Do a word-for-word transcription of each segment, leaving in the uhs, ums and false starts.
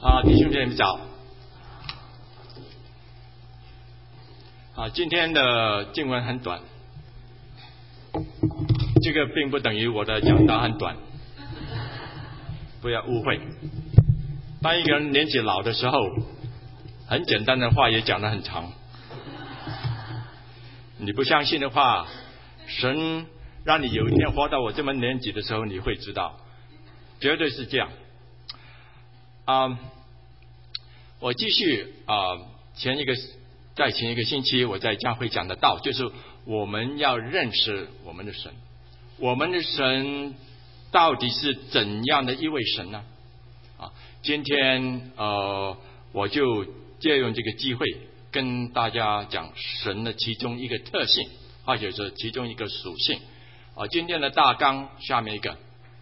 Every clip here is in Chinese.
啊，弟兄姐妹早。啊，今天的经文很短，这个并不等于我的讲道很短，不要误会。当一个人年纪老的时候，很简单的话也讲得很长。你不相信的话，神让你有一天活到我这么年纪的时候，你会知道，绝对是这样。啊，我继续啊，前一个在前一个星期我在教会讲的道，就是我们要认识我们的神，我们的神到底是怎样的一位神呢？啊，今天呃，我就借用这个机会跟大家讲神的其中一个特性，或者是其中一个属性。啊，今天的大纲下面一个。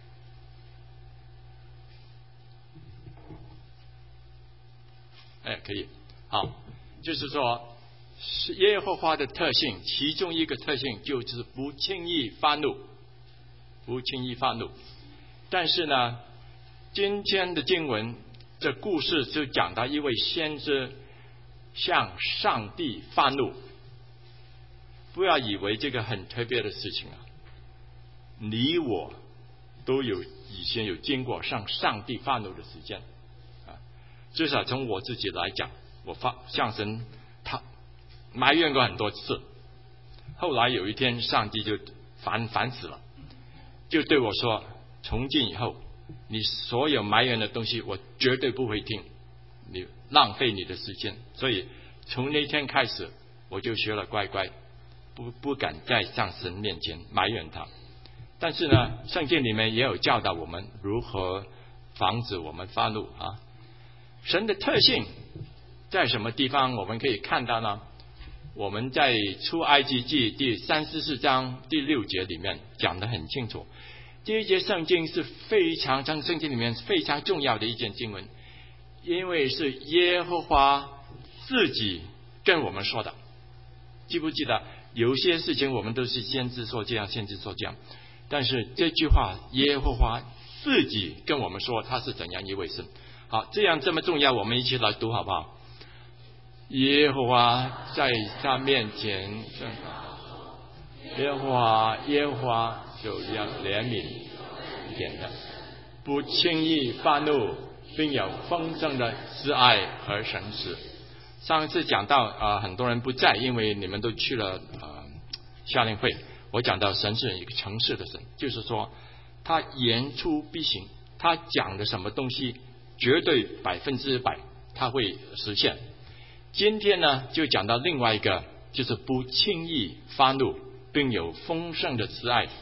哎，可以，好，就是说，是耶和华的特性，其中一个特性就是不轻易发怒，不轻易发怒。但是呢，今天的经文这故事就讲到一位先知向上帝发怒，不要以为这个很特别的事情啊，你我都有以前有经过向上帝发怒的时间。至少从我自己来讲，我发向神他埋怨过很多次，后来有一天上帝就烦烦死了，就对我说，从今以后你所有埋怨的东西我绝对不会听，你浪费你的时间。所以从那天开始我就学了乖乖不不敢在上神面前埋怨他。但是呢，圣经里面也有教导我们如何防止我们发怒啊。神的特性在什么地方我们可以看到呢？我们在出埃及记第三十四章第六节里面讲得很清楚，这一节圣经是非常在圣经里面非常重要的一件经文，因为是耶和华自己跟我们说的。记不记得有些事情我们都是先知说这样，先知说这样，但是这句话耶和华自己跟我们说他是怎样一位神。好，这样这么重要，我们一起来读好不好？耶和华在他面前，耶和华耶和华就要怜悯点的，不轻易发怒，并有丰盛的慈爱和诚实。上次讲到啊、呃，很多人不在，因为你们都去了呃夏令会。我讲到神是一个诚实的神，就是说他言出必行，他讲的什么东西绝对百分之百他会实现。今天呢就讲到另外一个，就是不轻易发怒，并有丰盛的慈爱。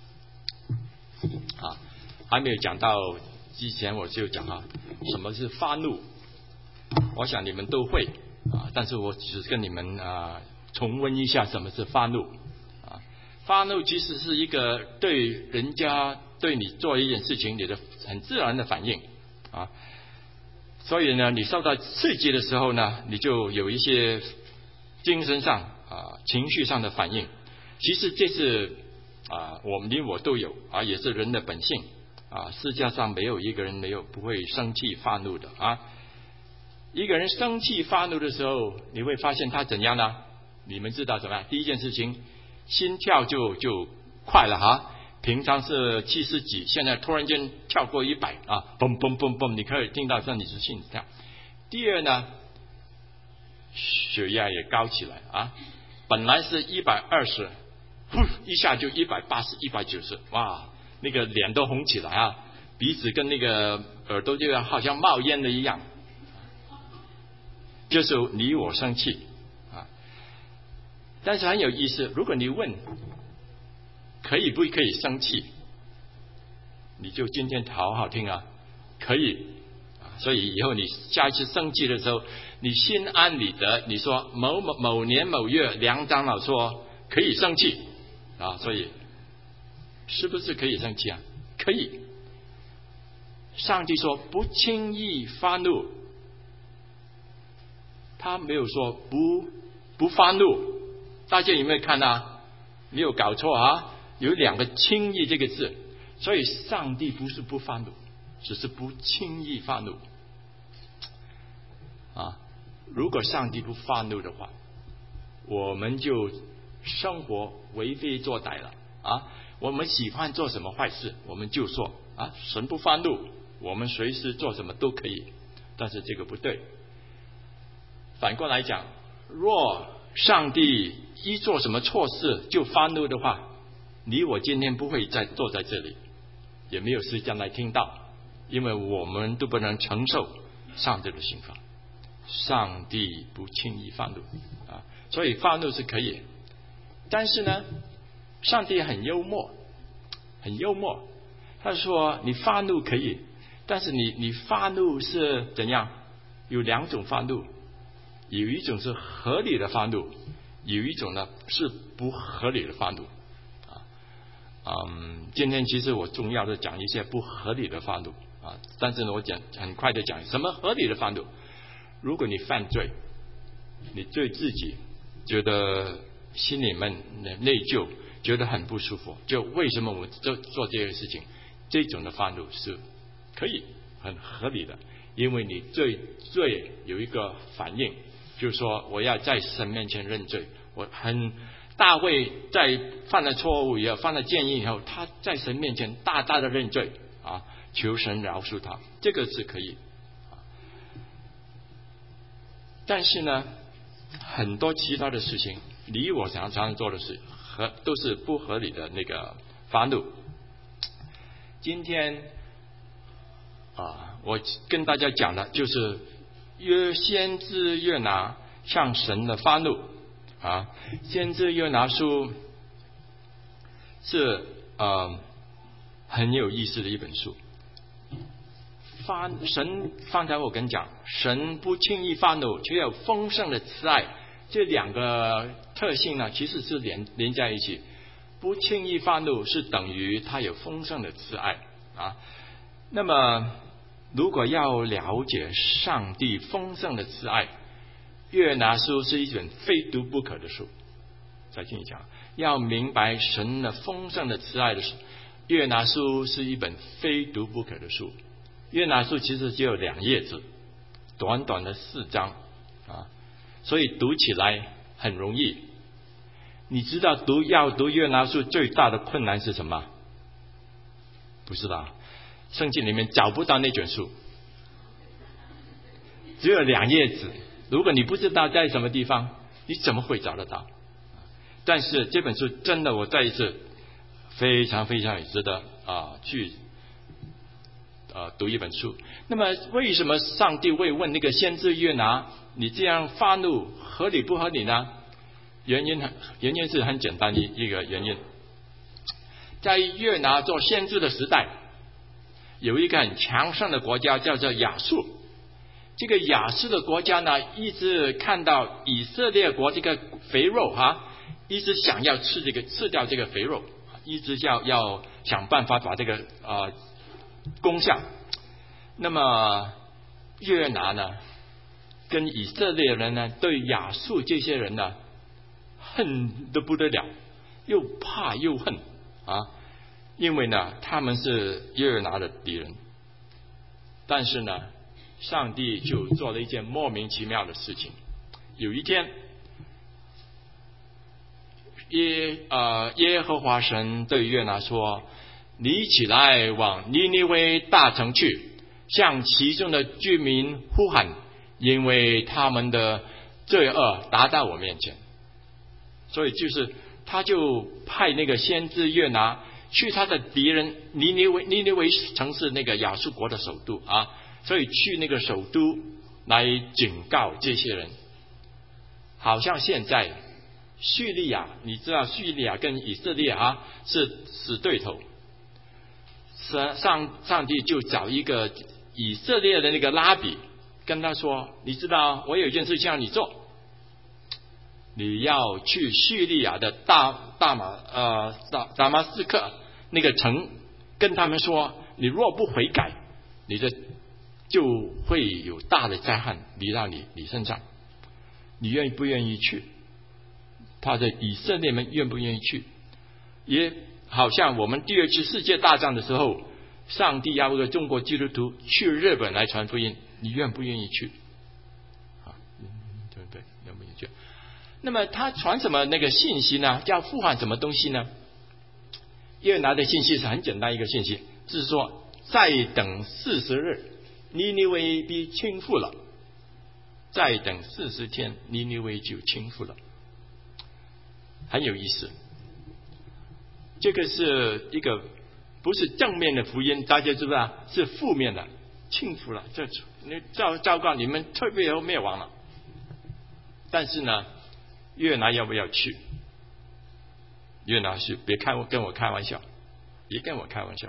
啊，还没有讲到之前我就讲啊，什么是发怒？我想你们都会啊，但是我只跟你们啊重温一下什么是发怒。啊，发怒其实是一个对人家对你做一件事情你的很自然的反应啊。所以呢，你受到刺激的时候呢，你就有一些精神上啊、情绪上的反应。其实这是啊，我们你我都有啊，也是人的本性啊。世界上没有一个人没有不会生气发怒的啊。一个人生气发怒的时候，你会发现他怎样呢？你们知道怎么样？第一件事情，心跳就就快了哈。平常是七十几，现在突然间跳过一百啊，嘣嘣嘣嘣，你可以听到这你是心跳。第二呢，血压也高起来啊，本来是一百二十，呼一下就一百八十、一百九十，哇，那个脸都红起来啊，鼻子跟那个耳朵就好像冒烟的一样。就是你我生气啊，但是很有意思，如果你问可以不可以生气，你就今天好好听啊，可以啊。所以以后你下一次生气的时候，你心安理得，你说某某某年某月梁长老说可以生气啊，所以是不是可以生气啊？可以。上帝说不轻易发怒，他没有说不不发怒。大家有没有看啊？没有搞错啊？有两个轻易这个字，所以上帝不是不发怒，只是不轻易发怒。 啊，如果上帝不发怒的话，我们就生活为非作歹了啊！我们喜欢做什么坏事，我们就说啊，神不发怒，我们随时做什么都可以。但是这个不对。反过来讲，若上帝一做什么错事就发怒的话，你我今天不会再坐在这里，也没有时间来听到，因为我们都不能承受上帝的刑罚。上帝不轻易发怒啊，所以发怒是可以，但是呢，上帝很幽默，很幽默。他说：“你发怒可以，但是你你发怒是怎样？有两种发怒，有一种是合理的发怒，有一种呢是不合理的发怒。啊，嗯，今天其实我重要的讲一些不合理的发怒啊，但是呢，我讲很快的讲什么合理的发怒。如果你犯罪，你对自己觉得心里面内疚，觉得很不舒服，就为什么我做做这个事情？这种的发怒是可以很合理的，因为你对罪有一个反应，就是说我要在神面前认罪。我很大卫在犯了错误以后，犯了奸淫以后，他在神面前大大的认罪啊，求神饶恕他，这个是可以。但是呢，很多其他的事情，你我常常做的事和都是不合理的那个发怒。今天啊，我跟大家讲的就是约先知约拿向神的发怒啊。先知约拿书是呃很有意思的一本书。发神方才我跟你讲，神不轻易发怒，却有丰盛的慈爱，这两个特性呢，其实是连连在一起。不轻易发怒是等于他有丰盛的慈爱啊。那么，如果要了解上帝丰盛的慈爱，约拿书是一本非读不可的书。再听你讲，要明白神的丰盛的慈爱的书，约拿书是一本非读不可的书。约拿书其实只有两页纸，短短的四章啊，所以读起来很容易。你知道读要读约拿书最大的困难是什么？不知道，圣经里面找不到那卷书，只有两页纸。如果你不知道在什么地方，你怎么会找得到？但是这本书真的，我再一次非常非常值得啊去。呃，读一本书。那么，为什么上帝会问那个先知约拿，你这样发怒合理不合理呢？原因很，原因是很简单的一个原因，在约拿做先知的时代，有一个很强盛的国家叫做亚述。这个亚述的国家呢，一直看到以色列国这个肥肉哈、啊，一直想要吃这个吃掉这个肥肉，一直要要想办法把这个啊。呃攻下。那么约拿呢，跟以色列人呢，对亚述这些人呢，恨得不得了，又怕又恨啊，因为呢，他们是约拿的敌人。但是呢，上帝就做了一件莫名其妙的事情。有一天，耶呃耶和华神对约拿说，你起来往尼尼微大城去，向其中的居民呼喊，因为他们的罪恶达到我面前。所以就是他就派那个先知约拿去他的敌人尼尼微，尼尼微城市那个亚述国的首都啊，所以去那个首都来警告这些人。好像现在叙利亚，你知道叙利亚跟以色列啊是死对头。上上帝就找一个以色列的那个拉比，跟他说：“你知道我有一件事情让你做，你要去叙利亚的大大马呃大大马士克那个城，跟他们说，你若不悔改，你的就会有大的灾害临到你你身上。你愿意不愿意去？”他的以色列们愿不愿意去？也好像我们第二次世界大战的时候，上帝要一个中国基督徒去日本来传福音，你愿不愿意去？ 对对，有没有去？那么他传什么那个信息呢？要呼喊什么东西呢？约拿的信息是很简单一个信息，就是说再等四十日，尼尼微必倾覆了。再等四十天，尼尼微就倾覆了。很有意思，这个是一个不是正面的福音，大家知不知道？是负面的，倾覆了，这你糟糟糕，你们特别要灭亡了。但是呢，约拿要不要去？约拿是别开跟我开玩笑，别跟我开玩笑。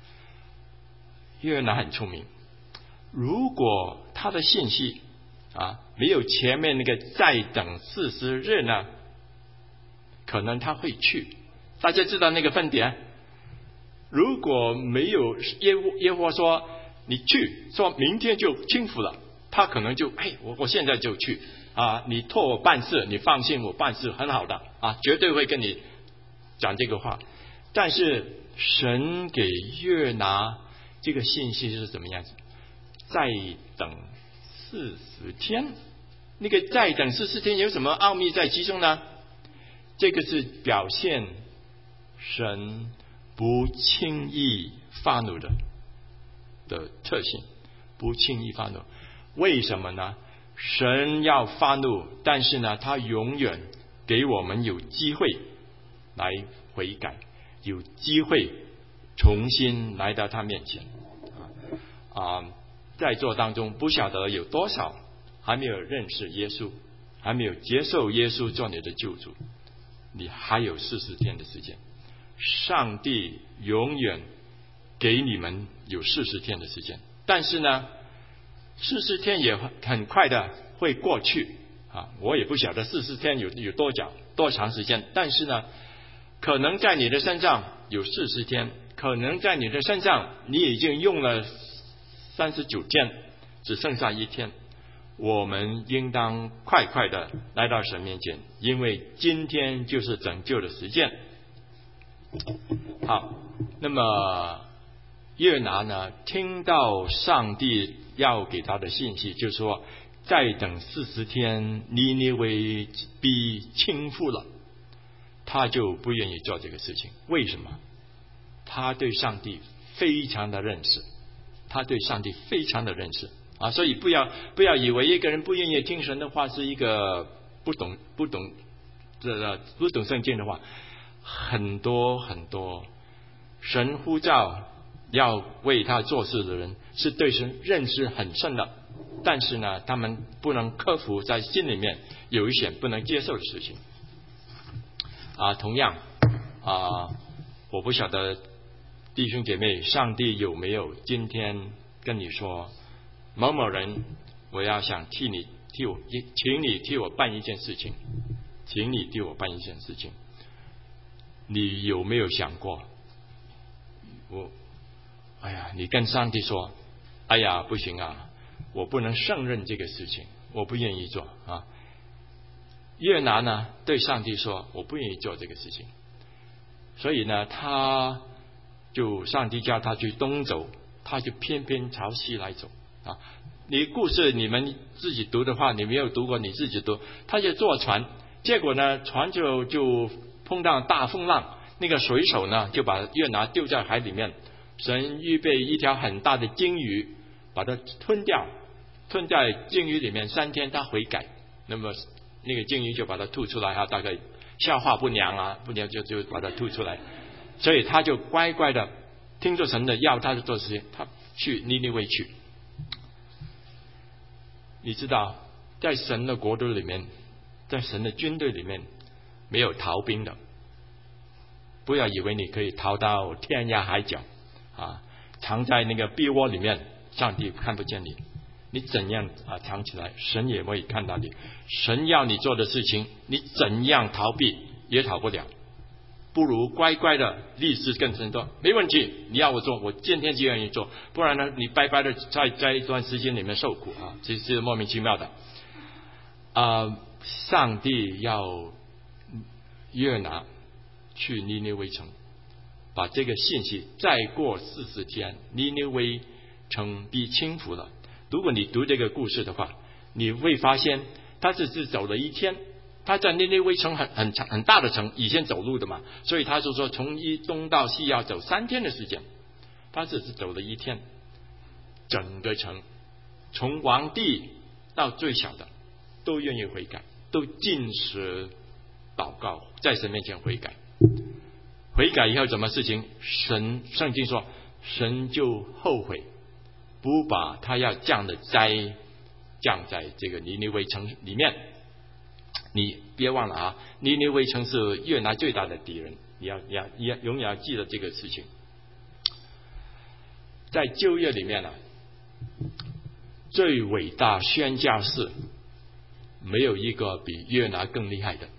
约拿很聪明，如果他的信息啊没有前面那个再等四十日呢，可能他会去。大家知道那个分点，如果没有耶耶和华说你去，说明天就倾覆了，他可能就哎，我我现在就去啊！你托我办事，你放心，我办事很好的啊，绝对会跟你讲这个话。但是神给约拿这个信息是怎么样子？再等四十天，那个再等四十天有什么奥秘在其中呢？这个是表现神不轻易发怒的的特性，不轻易发怒。为什么呢？神要发怒，但是呢，他永远给我们有机会来悔改，有机会重新来到他面前。啊，在座当中不晓得有多少还没有认识耶稣，还没有接受耶稣做你的救主，你还有四十天的时间。上帝永远给你们有四十天的时间，但是呢，四十天也很快的会过去啊！我也不晓得四十天有有多久多长时间，但是呢，可能在你的身上有四十天，可能在你的身上你已经用了三十九天，只剩下一天。我们应当快快的来到神面前，因为今天就是拯救的时间。好，那么约拿呢，听到上帝要给他的信息，就是说再等四十天，尼尼微必倾覆了，他就不愿意做这个事情。为什么？他对上帝非常的认识，他对上帝非常的认识啊！所以不要不要以为一个人不愿意听神的话是一个不懂不懂这不懂圣经的话。很多很多神呼召要为他做事的人，是对神认识很深的，但是呢，他们不能克服在心里面有一些不能接受的事情啊。同样啊，我不晓得弟兄姐妹，上帝有没有今天跟你说，某某人，我要想替你替我，请你替我办一件事情，请你替我办一件事情。你有没有想过，我，哎呀，你跟上帝说，哎呀，不行啊，我不能胜任这个事情，我不愿意做啊。约拿呢，对上帝说，我不愿意做这个事情，所以呢，他就上帝叫他去东走，他就偏偏朝西来走啊。你故事你们自己读的话，你没有读过，你自己读。他就坐船，结果呢，船就就碰到大风浪，那个水手呢就把约拿丢在海里面，神预备一条很大的鲸鱼把它吞掉，吞在鲸鱼里面三天，他悔改，那么那个鲸鱼就把它吐出来，他大概消化不良啊，不良就就把它吐出来，所以他就乖乖的听着神的要他做事情，他去尼尼微去。你知道，在神的国度里面，在神的军队里面，没有逃兵的。不要以为你可以逃到天涯海角啊，藏在那个壁窝里面，上帝看不见你。你怎样啊藏起来，神也会看到你。神要你做的事情，你怎样逃避也逃不了。不如乖乖的立志跟神说，没问题，你要我做，我今天就愿意做。不然呢，你白白的在在一段时间里面受苦啊，这是莫名其妙的。啊、呃，上帝要约拿去尼尼微城，把这个信息再过四十天，尼尼微城必倾覆了。如果你读这个故事的话，你会发现他只是走了一天。他在尼尼微城很很长很大的城，以前走路的嘛，所以他就说从一东到西要走三天的时间，他只是走了一天，整个城从皇帝到最小的都愿意悔改，都禁食祷告，在神面前悔改。悔改以后什么事情？神圣经说，神就后悔，不把他要降的灾降在这个尼尼微城里面。你别忘了啊，尼尼微城是约拿最大的敌人，你要你要你要永远要记得这个事情。在旧约里面呢、啊，最伟大宣教士没有一个比约拿更厉害的。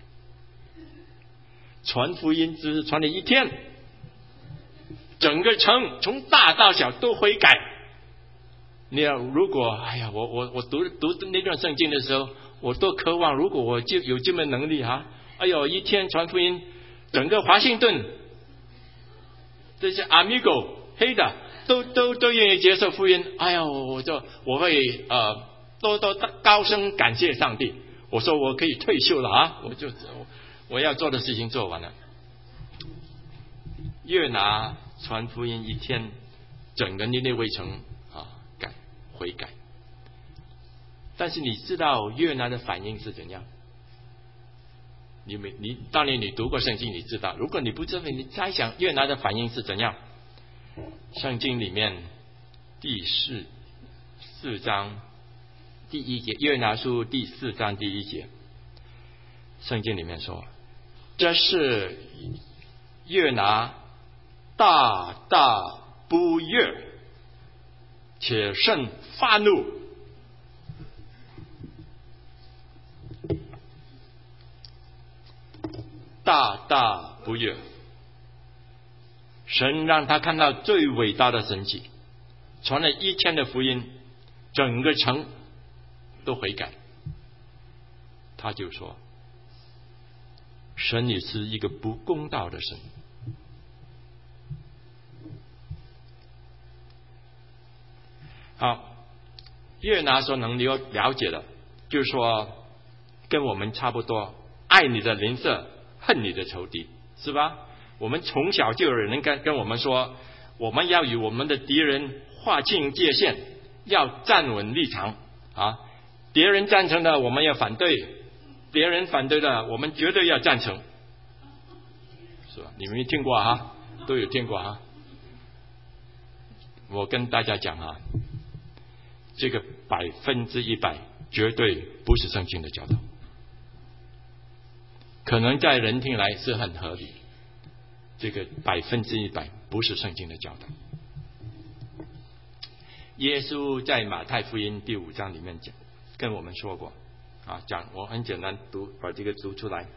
传福音只是传了一天，整个城从大到小都悔改。你要如果哎呀，我我我读读那段圣经的时候，我多渴望，如果我就有这么能力哈，哎呦，一天传福音，整个华盛顿这些 amigo 黑的都都都愿意接受福音，哎呦，我就我会呃多多高声感谢上帝。我说我可以退休了啊，我就我要做的事情做完了。约拿传福音一天，整个尼尼微城啊改悔改。但是你知道约拿的反应是怎样？你没你当年你读过圣经，你知道。如果你不知道，你猜想约拿的反应是怎样？圣经里面第四四章第一节，约拿书第四章第一节，圣经里面说，这是约拿大大不悦，且甚发怒。大大不悦，神让他看到最伟大的神迹，传了一天的福音，整个城都悔改。他就说，神也是一个不公道的神。好，约拿所能了了解的，就是说跟我们差不多，爱你的邻舍，恨你的仇敌，是吧？我们从小就有人跟跟我们说，我们要与我们的敌人划清界限，要站稳立场啊！别人赞成的我们要反对，别人反对的我们绝对要赞成，是吧？你们听过哈？都有听过哈？我跟大家讲啊，这个百分之一百绝对不是圣经的教导。可能在人听来是很合理，这个百分之一百不是圣经的教导。耶稣在马太福音第五章里面讲，跟我们说过啊，讲我很简单读，把这个读出来。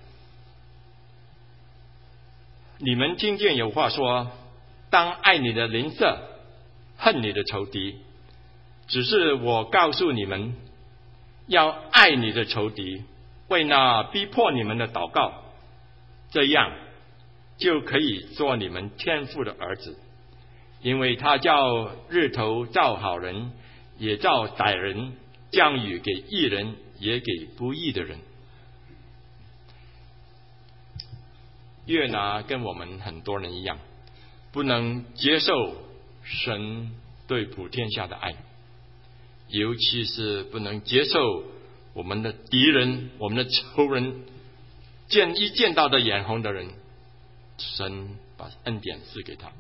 你们听见有话说，当爱你的邻舍，恨你的仇敌。只是我告诉你们，要爱你的仇敌，为那逼迫你们的祷告，这样就可以做你们天父的儿子，因为他叫日头照好人，也照歹人，降雨给义人，也给不义的人。约拿跟我们很多人一样，不能接受神对普天下的爱，尤其是不能接受我们的敌人，我们的仇人，见一见到的眼红的人，神把恩典赐给他，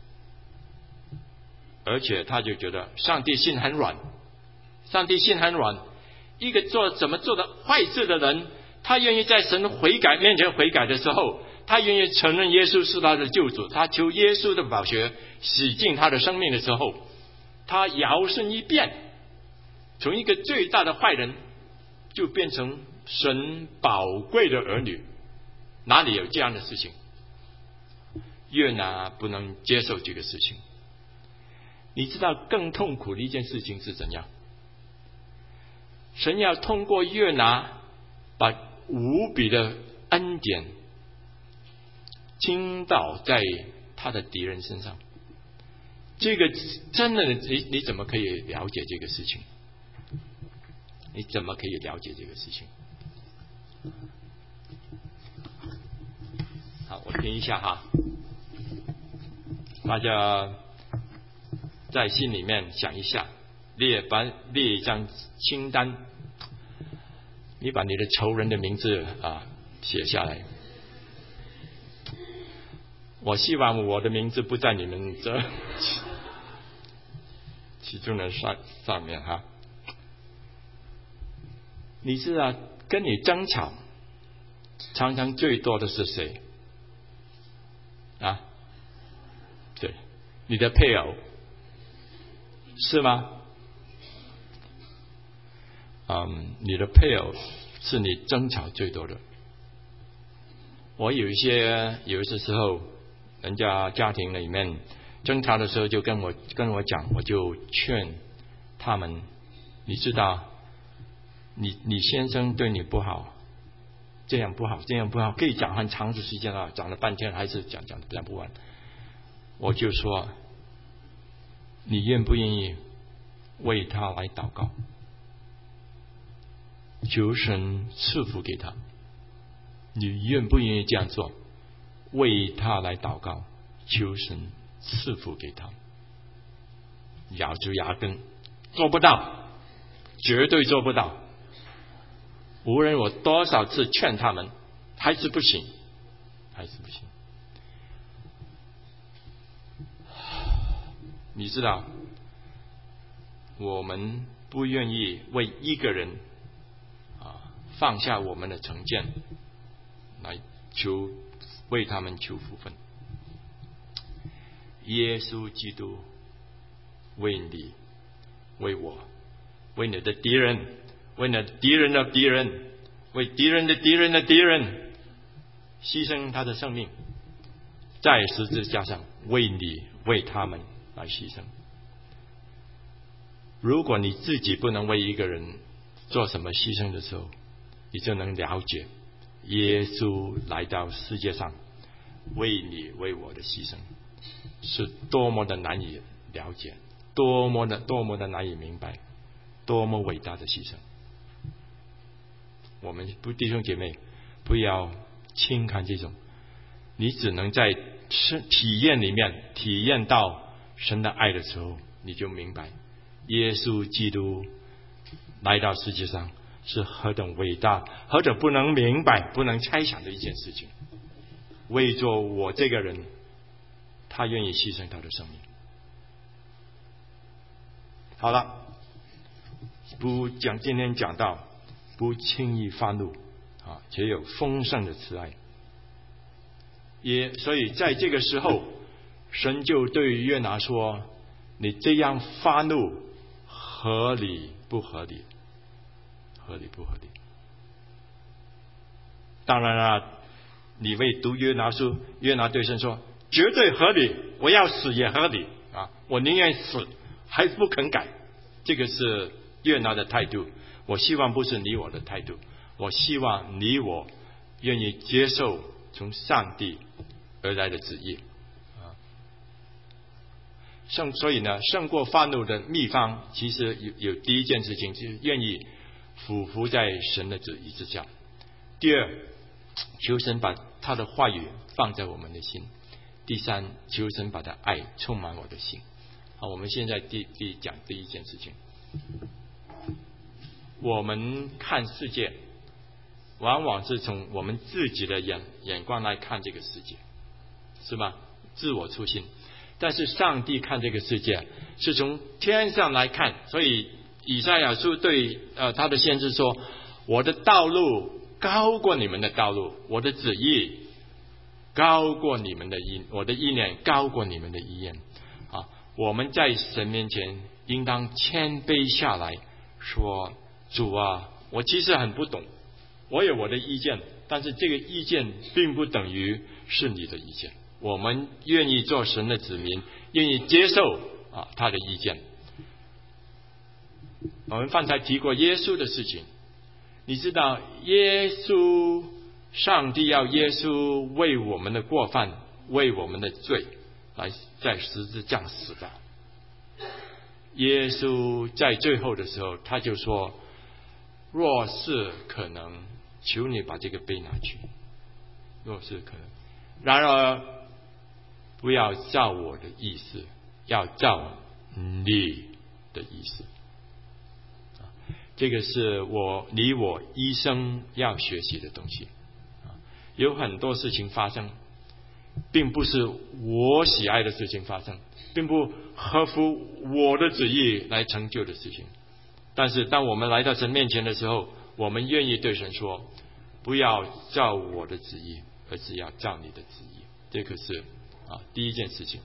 而且他就觉得上帝心很软，上帝心很软，一个做怎么做的坏事的人，他愿意在神悔改面前悔改的时候，他愿意承认耶稣是他的救主，他求耶稣的宝血洗净他的生命的时候，他摇身一变，从一个最大的坏人就变成神宝贵的儿女。哪里有这样的事情？约拿不能接受这个事情。你知道更痛苦的一件事情是怎样？神要通过约拿把无比的恩典倾倒在他的敌人身上。这个真的，你你怎么可以了解这个事情？你怎么可以了解这个事情？ 好，我听一下哈，大家在心里面想一下，列把列一张清单，你把你的仇人的名字啊写下来。我希望我的名字不在你们这其中的上上面哈。你知道跟你争吵常常最多的是谁啊？对，你的配偶是吗？嗯，你的配偶是你争吵最多的。我有一些有一些时候，人家家庭里面争吵的时候，就跟我跟我讲，我就劝他们，你知道，你你先生对你不好，这样不好，这样不好，可以讲很长的时间啊，讲了半天还是讲讲讲不完。我就说，你愿不愿意为他来祷告，求神赐福给他？你愿不愿意这样做？为他来祷告，求神赐福给他？咬住牙根，做不到，绝对做不到。无论我多少次劝他们，还是不行，还是不行。你知道，我们不愿意为一个人啊放下我们的成见，来求为他们求福分。耶稣基督为你、为我、为你的敌人、为你的敌人的敌人、为敌人的敌人的敌人，牺牲他的生命，在十字架上为你、为他们来牺牲。如果你自己不能为一个人做什么牺牲的时候，你就能了解耶稣来到世界上为你为我的牺牲是多么的难以了解，多么的多么的难以明白，多么伟大的牺牲。我们不弟兄姐妹不要轻看这种，你只能在体验里面体验到神的爱的时候，你就明白耶稣基督来到世界上是何等伟大，何等不能明白不能猜想的一件事情。为做我这个人，他愿意牺牲他的生命。好了，不讲今天讲到不轻易发怒啊，且有丰盛的慈爱。也所以在这个时候，神就对约拿说，你这样发怒合理不合理？合理不合理？当然了，你为读约拿书，约拿对神说，绝对合理，我要死也合理啊！我宁愿死，还不肯改。这个是约拿的态度。我希望不是你我的态度，我希望你我愿意接受从上帝而来的旨意啊。胜所以呢，胜过发怒的秘方，其实有有第一件事情，就是愿意俯伏在神的旨意之下。第二，求神把他的话语放在我们的心。第三，求神把他爱充满我的心。好，我们现在第第讲第一件事情。我们看世界，往往是从我们自己的眼眼光来看这个世界，是吧？自我初心。但是上帝看这个世界是从天上来看，所以以赛亚书对呃他的先知说，我的道路高过你们的道路，我的旨意高过你们的意，我的意念高过你们的意念啊！我们在神面前应当谦卑下来，说主啊，我其实很不懂，我有我的意见，但是这个意见并不等于是你的意见。我们愿意做神的子民，愿意接受啊他的意见。我们刚才提过耶稣的事情，你知道耶稣，上帝要耶稣为我们的过犯，为我们的罪来在十字架死的。耶稣在最后的时候他就说，若是可能，求你把这个杯拿去。若是可能， 然而不要照我的意思，要照你的意思。这个是我你我一生要学习的东西。有很多事情发生，并不是我喜爱的事情发生，并不合乎我的旨意来成就的事情。但是当我们来到神面前的时候，我们愿意对神说，不要照我的旨意，而是要照你的旨意。这可是啊第一件事情。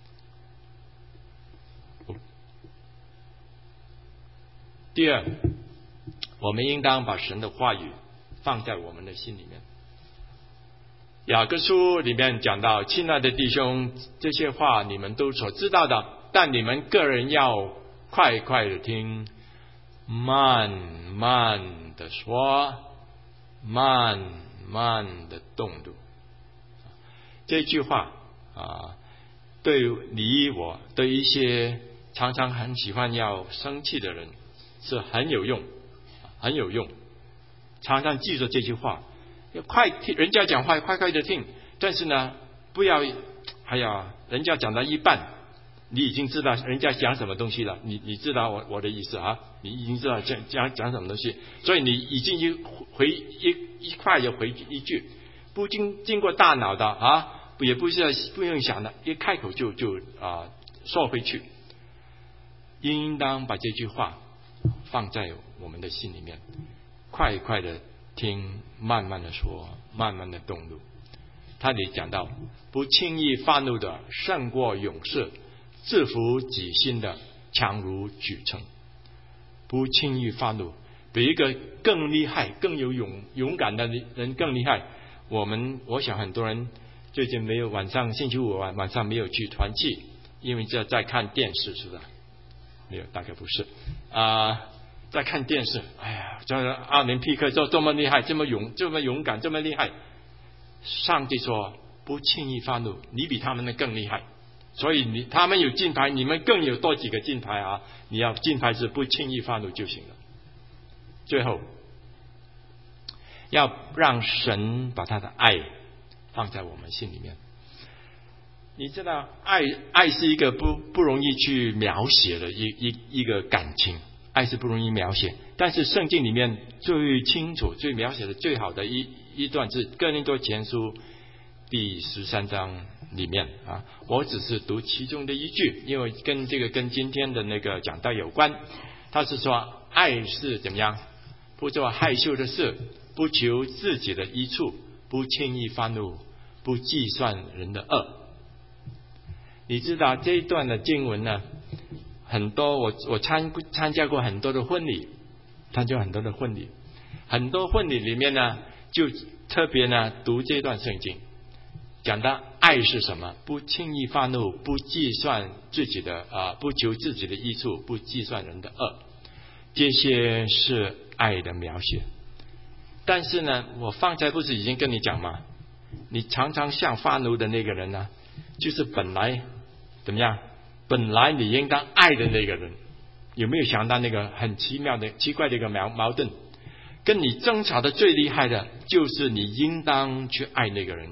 第二，我们应当把神的话语放在我们的心里面。雅各书里面讲到，亲爱的弟兄，这些话你们都所知道的，但你们个人要快快的听，慢慢的说，慢慢的动怒。这句话啊，对你我，对一些常常很喜欢要生气的人是很有用，很有用。常常记住这句话，要快听人家讲话，快快的听。但是呢，不要，哎呀，人家讲到一半，你已经知道人家讲什么东西了，你你知道我我的意思啊？你已经知道讲讲讲什么东西，所以你已经一回一一块就回一句，不经经过大脑的啊，也不是不用想的，一开口就就啊说回去。应当把这句话放在我们的心里面，快快的听，慢慢的说，慢慢的动怒。他里讲到，不轻易发怒的胜过勇士，制服己心的强如举城。不轻易发怒，比一个更厉害、更有勇勇敢的人更厉害。我们我想很多人最近没有晚上星期五晚晚上没有去团契，因为这在看电视，是吧？没有，大概不是啊、呃，在看电视。哎呀，这奥林匹克就这么厉害，这么勇，这么勇敢，这么厉害。上帝说不轻易发怒，你比他们的更厉害，所以你他们有金牌，你们更有多几个金牌啊！你要金牌是不轻易发怒就行了。最后，要让神把他的爱放在我们心里面。你知道，爱爱是一个不不容易去描写的一一一个感情，爱是不容易描写。但是圣经里面最清楚、最描写的最好的一一段是哥林多前书第十三章里面啊。我只是读其中的一句，因为跟这个跟今天的那个讲道有关。他是说，爱是怎么样？不做害羞的事，不求自己的益处，不轻易发怒，不计算人的恶。你知道这一段的经文呢，很多我我参参加过很多的婚礼，参加很多的婚礼，很多婚礼里面呢，就特别呢读这段圣经，讲到爱是什么？不轻易发怒，不计算自己的啊、呃，不求自己的益处，不计算人的恶，这些是爱的描写。但是呢，我方才不是已经跟你讲吗？你常常像发怒的那个人呢，就是本来怎么样？本来你应当爱的那个人，有没有想到那个很奇妙的、奇怪的一个矛矛盾？跟你争吵的最厉害的，就是你应当去爱那个人。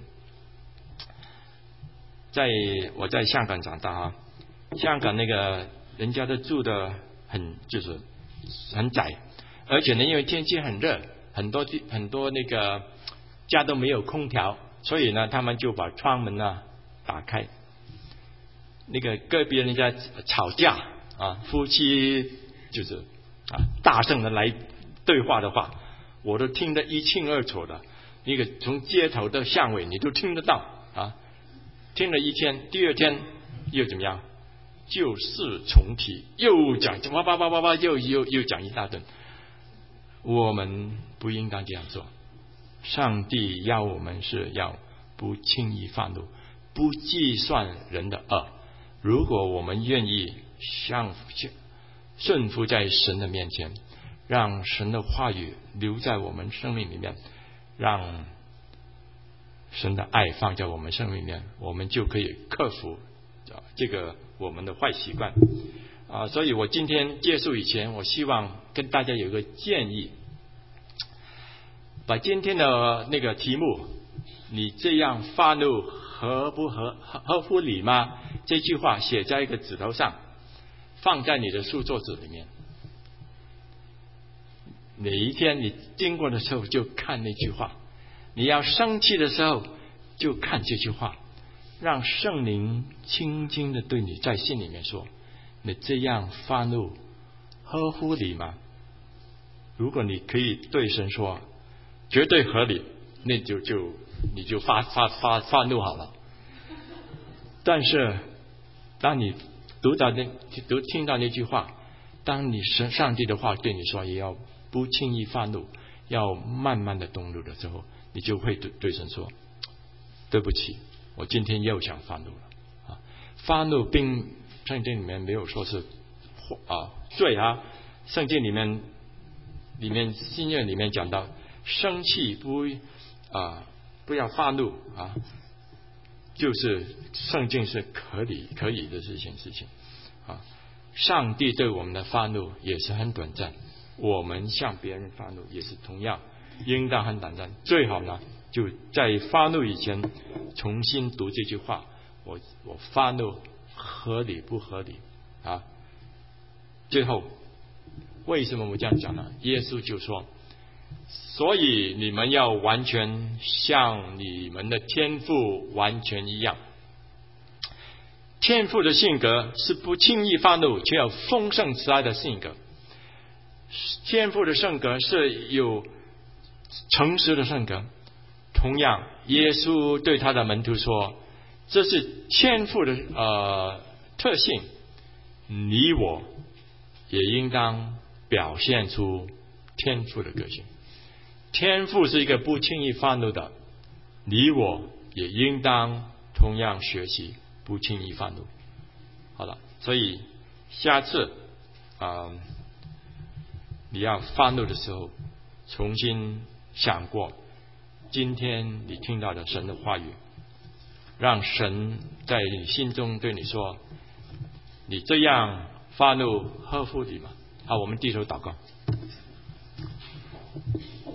在我在香港长大啊，香港那个人家都住的很就是很窄，而且呢，因为天气很热，很多很多那个家都没有空调，所以呢，他们就把窗门呢打开。那个隔壁人家吵架啊，夫妻就是啊大声的来对话的话，我都听得一清二楚的。那个从街头到巷尾，你都听得到啊。听了一天，第二天又怎么样？旧事重提，又讲哇哇哇哇哇，又又又讲一大顿。我们不应当这样做。上帝要我们是要不轻易发怒，不计算人的恶。如果我们愿意向顺服在神的面前，让神的话语留在我们生命里面，让神的爱放在我们生命里面，我们就可以克服这个我们的坏习惯啊。所以我今天结束以前，我希望跟大家有一个建议，把今天的那个题目你这样发怒合不合合乎理吗？这句话写在一个纸头上，放在你的书桌子里面。哪一天你经过的时候就看那句话，你要生气的时候就看这句话，让圣灵轻轻的对你在心里面说：你这样发怒合乎理吗？如果你可以对神说绝对合理，那就就你就发发发发怒好了。但是当你读到那读听到那句话，当你神上帝的话对你说也要不轻易发怒，要慢慢的动怒的时候，你就会对对神说：对不起，我今天又想发怒了。啊，发怒并圣经里面没有说是啊罪啊，圣经里面里面新约里面讲到生气不啊不要发怒啊，就是圣经是可以可以的事情事情啊。上帝对我们的发怒也是很短暂，我们向别人发怒也是同样应当很短暂。最好呢就在发怒以前重新读这句话，我我发怒合理不合理啊？最后为什么我这样讲呢？耶稣就说：所以你们要完全像你们的天父完全一样。天父的性格是不轻易发怒，却有丰盛慈爱的性格。天父的性格是有诚实的性格。同样，耶稣对他的门徒说：这是天父的呃特性，你我也应当表现出天父的个性。天父是一个不轻易发怒的，你我也应当同样学习不轻易发怒。好了，所以下次啊、呃，你要发怒的时候，重新想过今天你听到的神的话语，让神在你心中对你说：你这样发怒合乎理吗？好，我们低头祷告。